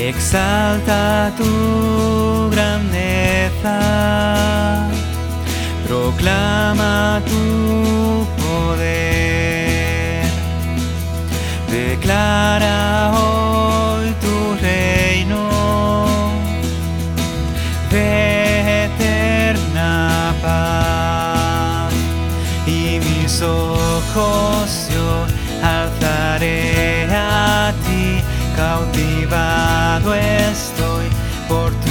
Exalta tu grandeza, proclama tu poder, declara hoy tu reino de eterna paz, y mis ojos yo alzaré a ti. Cautivado estoy por tu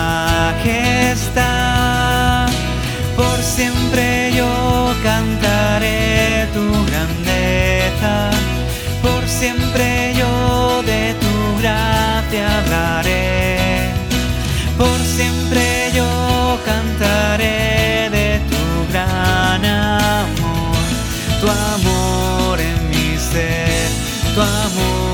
majestad, por siempre yo cantaré tu grandeza, por siempre yo de tu gracia hablaré, por siempre yo cantaré de tu gran amor, tu amor en mi ser, tu amor.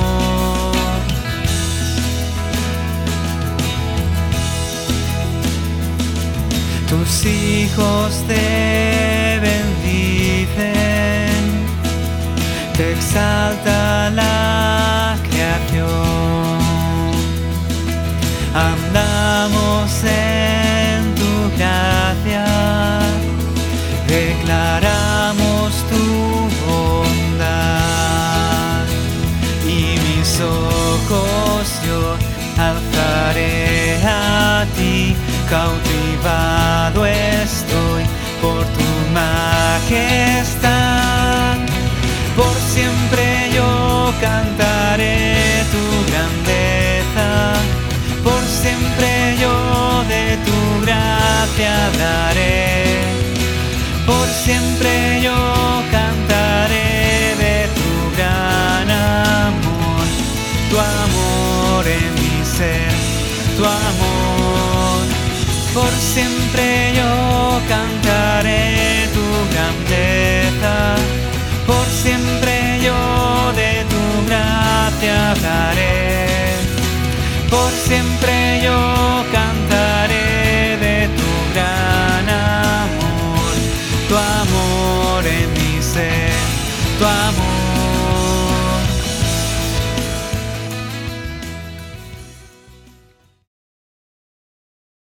Tus hijos te bendicen, te exalta la creación. Andamos en tu gracia, declaramos tu bondad, y mis ojos yo alzaré a ti. Cautivado estoy por tu majestad, por siempre yo cantaré tu grandeza, por siempre yo de tu gracia hablaré, por siempre yo cantaré de tu gran amor, tu amor en mi ser, tu amor. Por siempre yo cantaré tu grandeza, por siempre yo de tu gracia hablaré, por siempre yo cantaré de tu gran amor, tu amor en mi ser, tu amor.